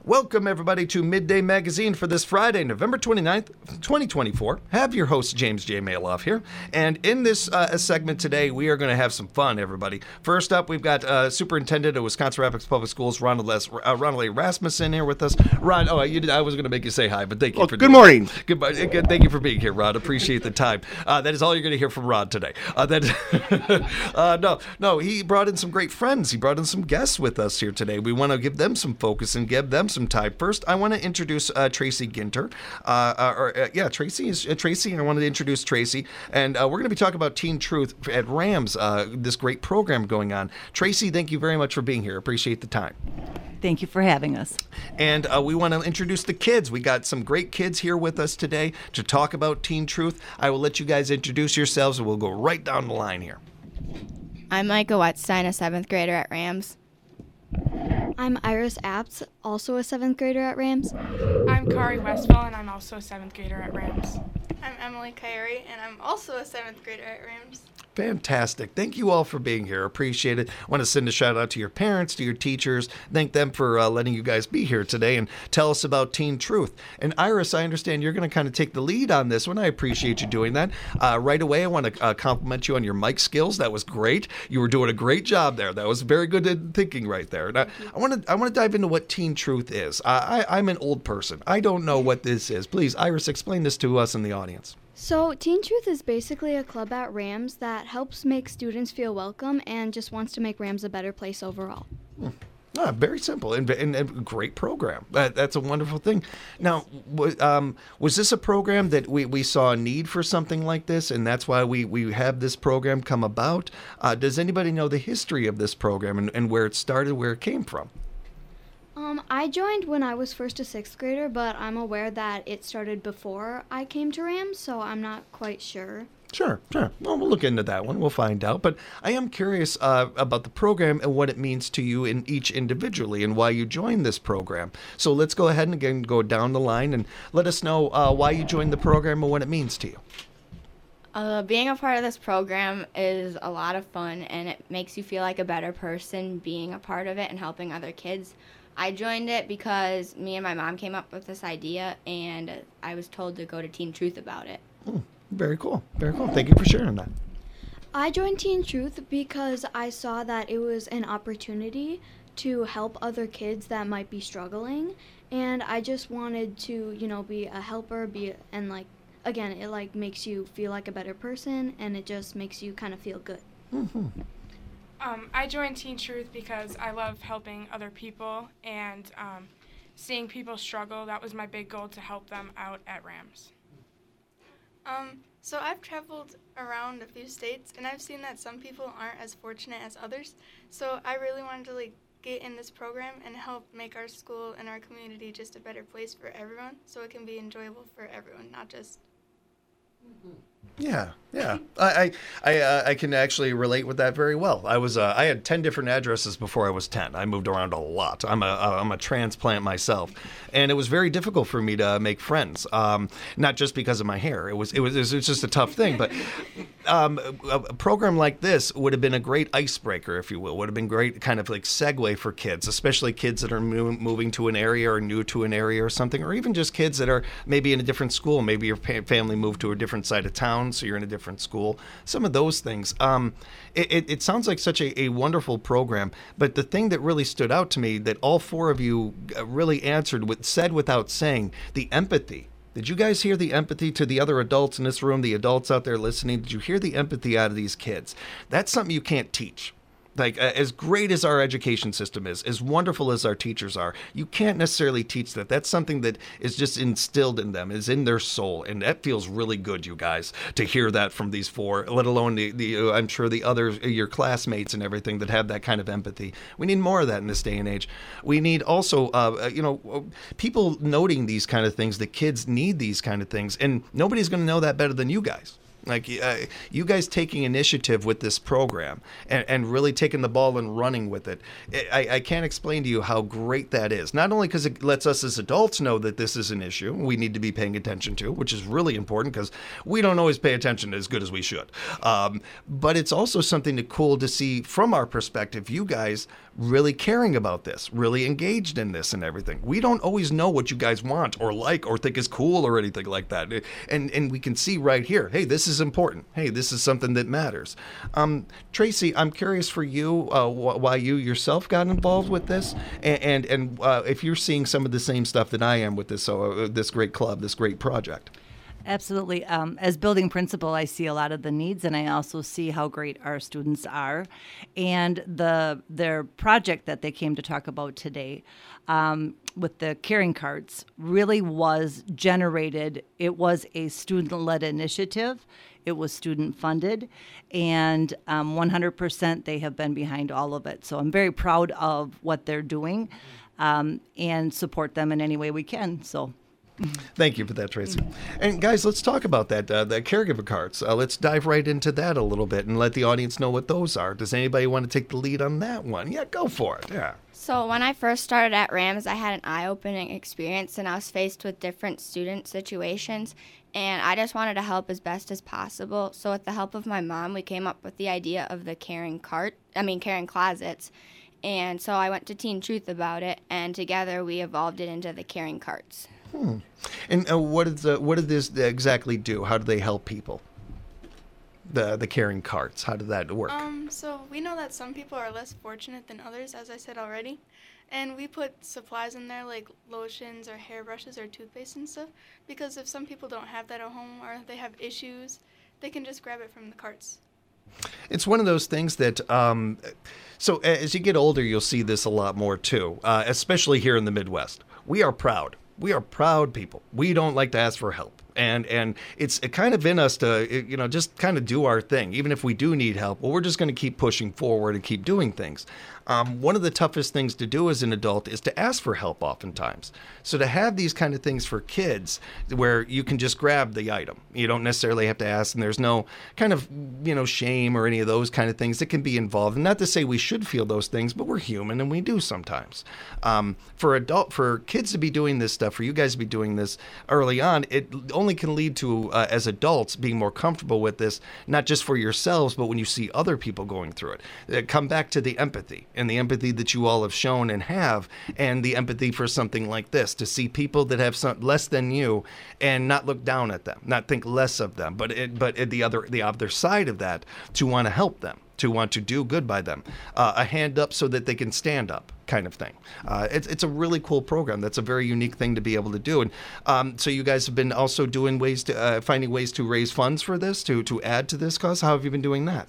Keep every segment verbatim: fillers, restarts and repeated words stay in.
Welcome, everybody, to Midday Magazine for this Friday, November twenty-ninth, twenty twenty-four. Have your host, James J. Maloff, here. And in this uh, segment today, we are going to have some fun, everybody. First up, we've got uh, Superintendent of Wisconsin Rapids Public Schools, Ronald, Les- uh, Ronald A. Rasmussen, here with us. Ron, oh, you did, I was going to make you say hi, but thank you well, for good doing morning. It. Good morning. Good, thank you for being here, Ron. Appreciate the time. Uh, that is all you're going to hear from Ron today. Uh, that, uh, no, no, he brought in some great friends. He brought in some guests with us here today. We want to give them some focus and give them some time. First, I want to introduce uh, Tracy Ginter. Uh, uh, or uh, yeah, Tracy is uh, Tracy. I wanted to introduce Tracy, and uh, we're going to be talking about Teen Truth at Rams. Uh, this great program going on. Tracy, thank you very much for being here. Appreciate the time. Thank you for having us. And uh, we want to introduce the kids. We got some great kids here with us today to talk about Teen Truth. I will let you guys introduce yourselves, and we'll go right down the line here. I'm Micah Wetstein, a seventh grader at Rams. I'm Iris Apps, also a seventh grader at Rams. I'm Kari Westfall, and I'm also a seventh grader at Rams. I'm Emily Kyrie, and I'm also a seventh grader at Rams. Fantastic. Thank you all for being here. Appreciate it. I want to send a shout out to your parents, to your teachers. Thank them for uh, letting you guys be here today and tell us about Teen Truth. And Iris, I understand you're going to kind of take the lead on this one. I appreciate you doing that. Uh, right away, I want to uh, compliment you on your mic skills. That was great. You were doing a great job there. That was very good thinking right there. And I, I want to I want to dive into what Teen Truth is. I, I, I'm an old person. I don't know what this is. Please, Iris, explain this to us in the audience. So, Teen Truth is basically a club at Rams that helps make students feel welcome and just wants to make Rams a better place overall. Hmm. Ah, very simple and, and, and great program. That, that's a wonderful thing. Now, w- um, was this a program that we, we saw a need for something like this, and that's why we, we have this program come about? Uh, does anybody know the history of this program and, and where it started, where it came from? Um, I joined when I was first a sixth grader, but I'm aware that it started before I came to Rams, so I'm not quite sure. Sure, sure. Well, we'll look into that one. We'll find out. But I am curious uh, about the program and what it means to you in each individually and why you joined this program. So let's go ahead and again go down the line and let us know uh, why you joined the program and what it means to you. Uh, being a part of this program is a lot of fun, and it makes you feel like a better person being a part of it and helping other kids. I joined it because me and my mom came up with this idea, and I was told to go to Teen Truth about it. Hmm, very cool. Very cool. Thank you for sharing that. I joined Teen Truth because I saw that it was an opportunity to help other kids that might be struggling, and I just wanted to, you know, be a helper, be and like again, it like makes you feel like a better person, and it just makes you kind of feel good. Mm-hmm. Um, I joined Teen Truth because I love helping other people and um, seeing people struggle. That was my big goal, to help them out at Rams. Um, so I've traveled around a few states, and I've seen that some people aren't as fortunate as others. So I really wanted to like get in this program and help make our school and our community just a better place for everyone, so it can be enjoyable for everyone, not just. Mm-hmm. Yeah, yeah. I I I, uh, I can actually relate with that very well. I was uh, I had ten different addresses before I was ten. I moved around a lot. I'm a I'm a transplant myself, and it was very difficult for me to make friends. Um, not just because of my hair. It was it was it was just a tough thing. But um, a, a program like this would have been a great icebreaker, if you will. Would have been great kind of like segue for kids, especially kids that are mo- moving to an area or new to an area or something, or even just kids that are maybe in a different school. Maybe your pa- family moved to a different side of town, so you're in a different school. Some of those things. Um, it, it, it sounds like such a, a wonderful program, but the thing that really stood out to me that all four of you really answered with said without saying, the empathy. Did you guys hear the empathy to the other adults in this room, the adults out there listening? Did you hear the empathy out of these kids? That's something you can't teach. Like, uh, as great as our education system is, as wonderful as our teachers are, you can't necessarily teach that. That's something that is just instilled in them, is in their soul. And that feels really good, you guys, to hear that from these four, let alone the, the uh, I'm sure the others, your classmates and everything that have that kind of empathy. We need more of that in this day and age. We need also, uh, you know, people noting these kind of things, that kids need these kind of things. And nobody's going to know that better than you guys. Like uh, you guys taking initiative with this program and, and really taking the ball and running with it. I, I can't explain to you how great that is. Not only because it lets us as adults know that this is an issue we need to be paying attention to, which is really important because we don't always pay attention as good as we should. Um, but it's also something to cool to see from our perspective, you guys really caring about this, really engaged in this and everything. We don't always know what you guys want or like or think is cool or anything like that. And and we can see right here, hey, this is important. Hey, this is something that matters. Um, Tracy, I'm curious for you uh, wh- why you yourself got involved with this, and and, and uh, if you're seeing some of the same stuff that I am with this uh, this great club, this great project. Absolutely. Um, as building principal, I see a lot of the needs, and I also see how great our students are. And the their project that they came to talk about today um, with the caring carts really was generated. It was a student-led initiative. It was student-funded, and um, one hundred percent they have been behind all of it. So I'm very proud of what they're doing um, and support them in any way we can. So. Thank you for that, Tracy. And guys, let's talk about that, uh, the caregiver cards. Uh, let's dive right into that a little bit and let the audience know what those are. Does anybody want to take the lead on that one? Yeah, go for it. Yeah. So when I first started at Rams, I had an eye-opening experience, and I was faced with different student situations, and I just wanted to help as best as possible. So with the help of my mom, we came up with the idea of the caring cart, I mean caring closets. And so I went to Teen Truth about it, and together we evolved it into the caring carts. Hmm. And uh, what is the, what did this exactly do? How do they help people? The the caring carts. How did that work? Um, so we know that some people are less fortunate than others, as I said already, and we put supplies in there like lotions or hairbrushes or toothpaste and stuff, because if some people don't have that at home or they have issues, they can just grab it from the carts. It's one of those things that, um, so as you get older, you'll see this a lot more too, uh, especially here in the Midwest. We are proud. We are proud people. We don't like to ask for help. And and it's it kind of in us to, you know, just kind of do our thing. Even if we do need help, well, we're just going to keep pushing forward and keep doing things. Um, one of the toughest things to do as an adult is to ask for help oftentimes. So to have these kind of things for kids where you can just grab the item, you don't necessarily have to ask, and there's no kind of, you know, shame or any of those kind of things that can be involved. And not to say we should feel those things, but we're human and we do sometimes. Um, for adult, for kids to be doing this stuff, for you guys to be doing this early on, it only can lead to, uh, as adults, being more comfortable with this, not just for yourselves, but when you see other people going through it. Uh, come back to the empathy. And the empathy that you all have shown and have, and the empathy for something like this, to see people that have some less than you and not look down at them, not think less of them, but it, but the other the other side of that, to want to help them, to want to do good by them, uh, a hand up so that they can stand up, kind of thing. Uh, it's it's a really cool program. That's a very unique thing to be able to do. And um, so you guys have been also doing ways to uh, finding ways to raise funds for this, to to add to this cause. How have you been doing that?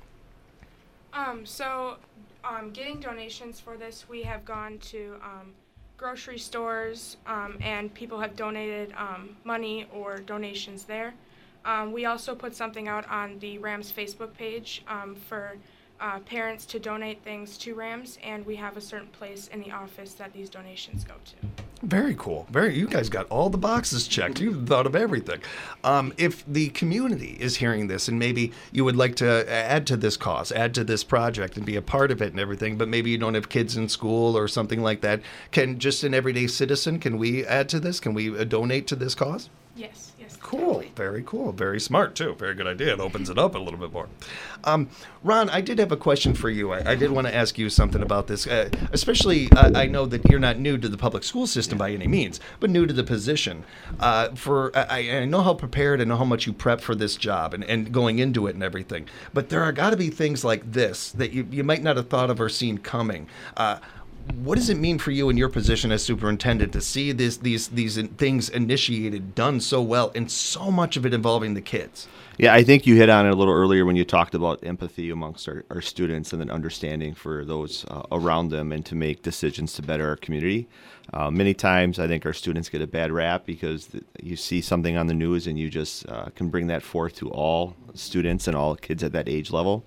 Um, so. Um, getting donations for this, we have gone to um, grocery stores um, and people have donated um, money or donations there. Um, we also put something out on the Rams Facebook page um, for uh, parents to donate things to Rams, and we have a certain place in the office that these donations go to. Very cool. Very. You guys got all the boxes checked. You've thought of everything. Um, if the community is hearing this and maybe you would like to add to this cause, add to this project and be a part of it and everything, but maybe you don't have kids in school or something like that, can just an everyday citizen, can we add to this? Can we uh, donate to this cause? Yes, yes. Cool. Totally. Very cool. Very smart, too. Very good idea. It opens it up a little bit more. Um, Ron, I did have a question for you. I, I did want to ask you something about this, uh, especially uh, I know that you're not new to the public school system by any means, but new to the position. Uh, for I, I know how prepared, I know how much you prep for this job and, and going into it and everything, but there are got to be things like this that you, you might not have thought of or seen coming. Uh, What does it mean for you in your position as superintendent to see this, these these things initiated, done so well, and so much of it involving the kids? Yeah, I think you hit on it a little earlier when you talked about empathy amongst our, our students and then understanding for those uh, around them and to make decisions to better our community. Uh, many times I think our students get a bad rap because th- you see something on the news and you just uh, can bring that forth to all students and all kids at that age level.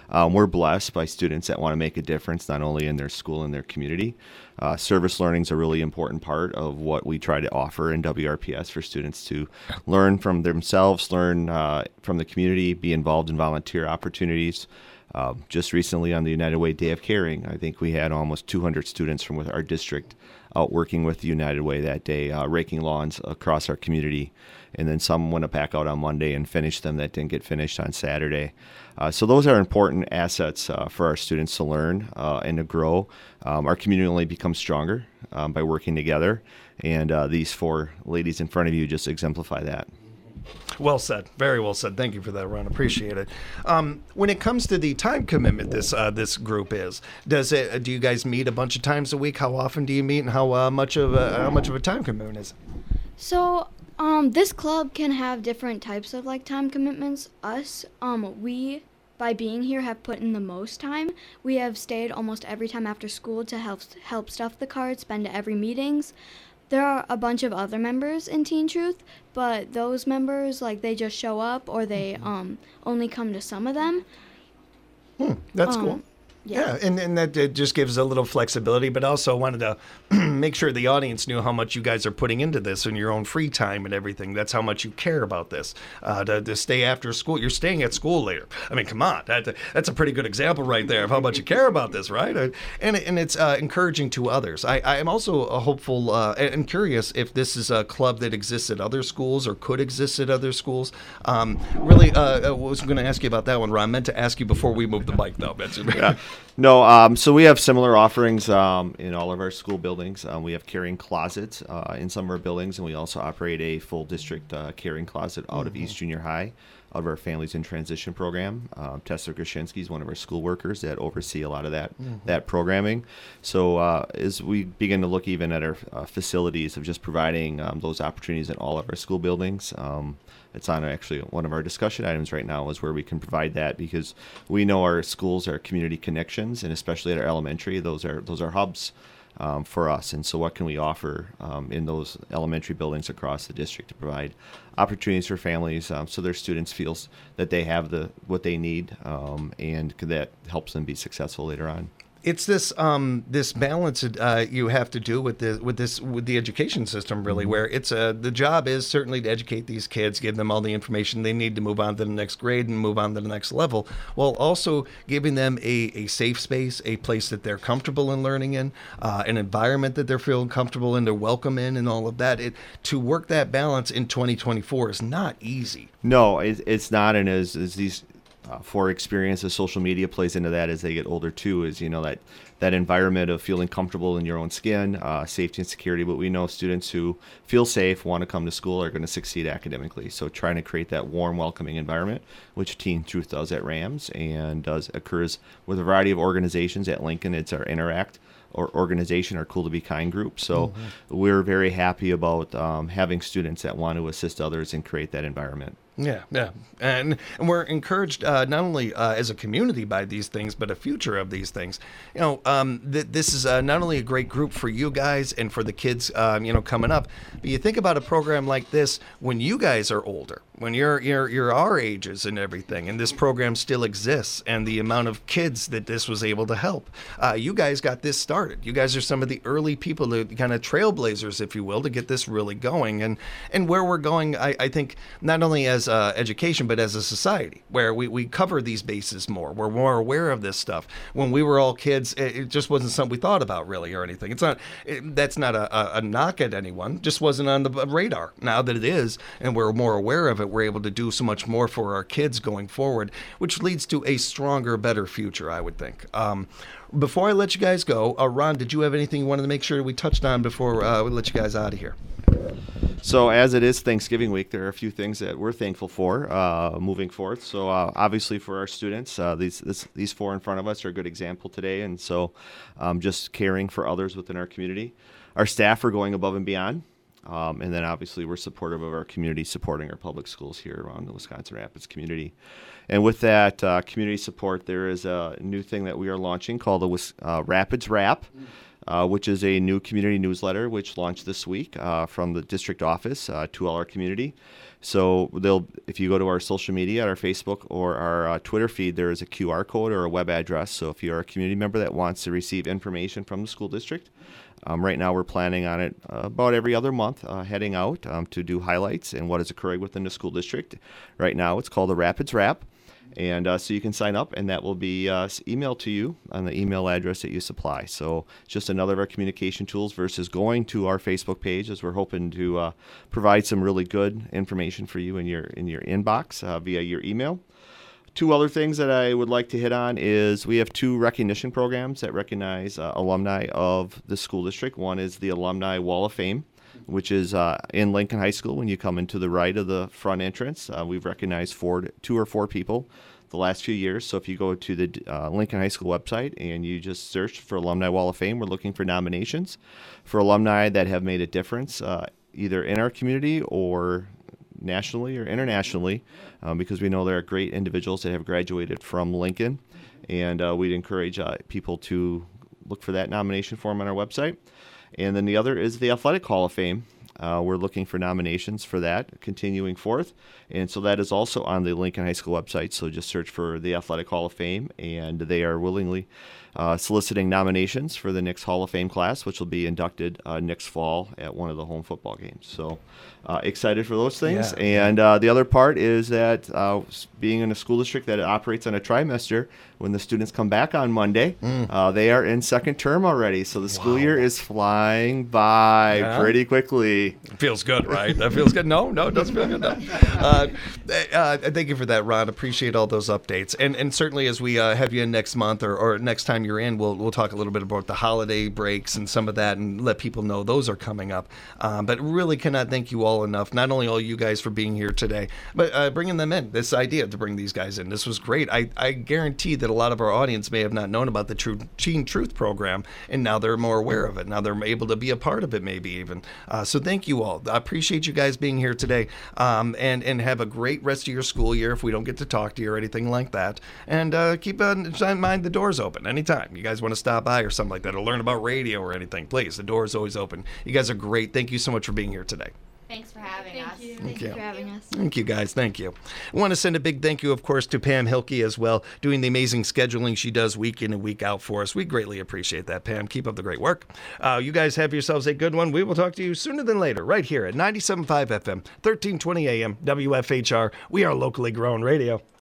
um, we're blessed by students that want to make a difference not only in their school and their community. Uh, service learning is a really important part of what we try to offer in W R P S for students to learn from themselves, learn uh, from the community, be involved in volunteer opportunities. Uh, just recently on the United Way Day of Caring, I think we had almost two hundred students from with our district out working with the United Way that day, uh, raking lawns across our community. And then some went back out on Monday and finished them that didn't get finished on Saturday. Uh, so those are important assets uh, for our students to learn uh, and to grow. Um, our community only becomes stronger um, by working together. And uh, these four ladies in front of you just exemplify that. Well said. Very well said. Thank you for that, Ron. Appreciate it. Um, when it comes to the time commitment this uh, this group is, does it? Do you guys meet a bunch of times a week? How often do you meet, and how uh, much of a, how much of a time commitment is it? So, um, this club can have different types of like time commitments. Us, um, we by being here have put in the most time. We have stayed almost every time after school to help help stuff the cards, been to every meetings. There are a bunch of other members in Teen Truth, but those members, like, they just show up or they um, only come to some of them. Hmm, that's Um, cool. Yeah. Yeah, and, and that uh, just gives a little flexibility, but also wanted to make sure the audience knew how much you guys are putting into this in your own free time and everything. That's how much you care about this. Uh, to, to stay after school. You're staying at school later. I mean, come on. That, that's a pretty good example right there of how much you care about this, right? Uh, and, and it's uh, encouraging to others. I, I am also a hopeful uh, and curious if this is a club that exists at other schools or could exist at other schools. Um, really, uh, I was going to ask you about that one, Ron. I meant to ask you before we moved the mic, though. Yeah. No, um, so we have similar offerings um, in all of our school buildings. Um, we have carrying closets uh, in some of our buildings, and we also operate a full district uh, carrying closet out mm-hmm. of East Junior High, out of our Families in Transition program. Um, Tessa Grushinsky is one of our school workers that oversee a lot of that mm-hmm. that programming. So uh, as we begin to look even at our uh, facilities of just providing um, those opportunities in all of our school buildings, um, it's on actually one of our discussion items right now is where we can provide that, because we know our schools are community connections, and especially at our elementary, those are those are hubs um, for us. And so what can we offer um, in those elementary buildings across the district to provide opportunities for families um, so their students feel that they have the what they need um, and that helps them be successful later on. It's this um, this balance uh, you have to do with the with this with the education system, really, mm-hmm. where it's a the job is certainly to educate these kids, give them all the information they need to move on to the next grade and move on to the next level, while also giving them a, a safe space, a place that they're comfortable in learning in, uh, an environment that they're feeling comfortable in, they're welcome in, and all of that. It, to work that balance in twenty twenty-four is not easy. No, it, it's not, and as, as these. Uh, for experience as social media plays into that as they get older too, is, you know, that that environment of feeling comfortable in your own skin, uh, safety and security. But we know students who feel safe, want to come to school, are going to succeed academically. So trying to create that warm, welcoming environment, which Teen Truth does at Rams and does occurs with a variety of organizations. At Lincoln, it's our Interact or organization, our Cool to Be Kind group. So mm-hmm. we're very happy about um, having students that want to assist others and create that environment. Yeah, yeah, and and we're encouraged uh, not only uh, as a community by these things, but a future of these things. You know, um, th- this is uh, not only a great group for you guys and for the kids, um, you know, coming up, but you think about a program like this when you guys are older, when you're you're you're our ages and everything, and this program still exists, and the amount of kids that this was able to help. Uh, you guys got this started. You guys are some of the early people, the kind of trailblazers, if you will, to get this really going, and and where we're going, I, I think not only as Uh, education, but as a society where we, we cover these bases more. We're more aware of this stuff. When we were all kids, it, it just wasn't something we thought about really or anything. It's not, it, that's not a, a, a knock at anyone, just wasn't on the radar. Now that it is, and we're more aware of it, we're able to do so much more for our kids going forward, which leads to a stronger, better future, I would think. Um, before I let you guys go, uh, Ron, did you have anything you wanted to make sure we touched on before uh, we let you guys out of here? So as it is Thanksgiving week, there are a few things that we're thankful for uh, moving forth. So uh, obviously for our students, uh, these this, these four in front of us are a good example today. And so um, just caring for others within our community. Our staff are going above and beyond. Um, and then obviously we're supportive of our community, supporting our public schools here around the Wisconsin Rapids community. And with that uh, community support, there is a new thing that we are launching called the uh, Rapids Wrap. uh, which is a new community newsletter which launched this week uh, from the district office uh, to all our community. So they'll, if you go to our social media, our Facebook or our uh, Twitter feed, there is a Q R code or a web address. So if you're a community member that wants to receive information from the school district, um, right now we're planning on it uh, about every other month, uh, heading out um, to do highlights and what is occurring within the school district. Right now it's called the Rapids Wrap. And uh, so you can sign up, and that will be uh, emailed to you on the email address that you supply. So just another of our communication tools versus going to our Facebook page, as we're hoping to uh, provide some really good information for you in your in your inbox uh, via your email. Two other things that I would like to hit on is we have two recognition programs that recognize uh, alumni of the school district. One is the Alumni Wall of Fame, which is uh, in Lincoln High School. When you come into the right of the front entrance, uh, we've recognized four, two or four people the last few years. So if you go to the uh, Lincoln High School website and you just search for Alumni Wall of Fame, we're looking for nominations for alumni that have made a difference uh, either in our community or nationally or internationally, um, because we know there are great individuals that have graduated from Lincoln, and uh, we'd encourage uh, people to look for that nomination form on our website. And then the other is the Athletic Hall of Fame. Uh, we're looking for nominations for that continuing forth. And so that is also on the Lincoln High School website. So just search for the Athletic Hall of Fame, and they are willingly uh, soliciting nominations for the next Hall of Fame class, which will be inducted uh, next fall at one of the home football games. So uh, excited for those things. Yeah. And uh, the other part is that uh, being in a school district that operates on a trimester, when the students come back on Monday, mm. uh, they are in second term already. So the school wow. year is flying by yeah. pretty quickly. It feels good, right? That feels good. No, no, it doesn't feel good. No. Uh, uh, thank you for that, Ron. Appreciate all those updates. And and certainly as we uh, have you in next month or, or next time you're in, we'll we'll talk a little bit about the holiday breaks and some of that and let people know those are coming up. Um, but really cannot thank you all enough, not only all you guys for being here today, but uh, bringing them in, this idea to bring these guys in. This was great. I, I guarantee that a lot of our audience may have not known about the True Teen Truth program, and now they're more aware of it. Now they're able to be a part of it maybe even. Uh, so thank you all. I appreciate you guys being here today, um, and, and have a great rest of your school year if we don't get to talk to you or anything like that. And uh, keep in mind the door's open anytime. You guys want to stop by or something like that or learn about radio or anything, please. The door is always open. You guys are great. Thank you so much for being here today. Thanks for having Thank us. You. Thank, Thank you. you for having us. Thank you, guys. Thank you. I want to send a big thank you, of course, to Pam Hilke as well, doing the amazing scheduling she does week in and week out for us. We greatly appreciate that, Pam. Keep up the great work. Uh, you guys have yourselves a good one. We will talk to you sooner than later, right here at ninety-seven point five F M, thirteen twenty A M, W F H R. We are locally grown radio.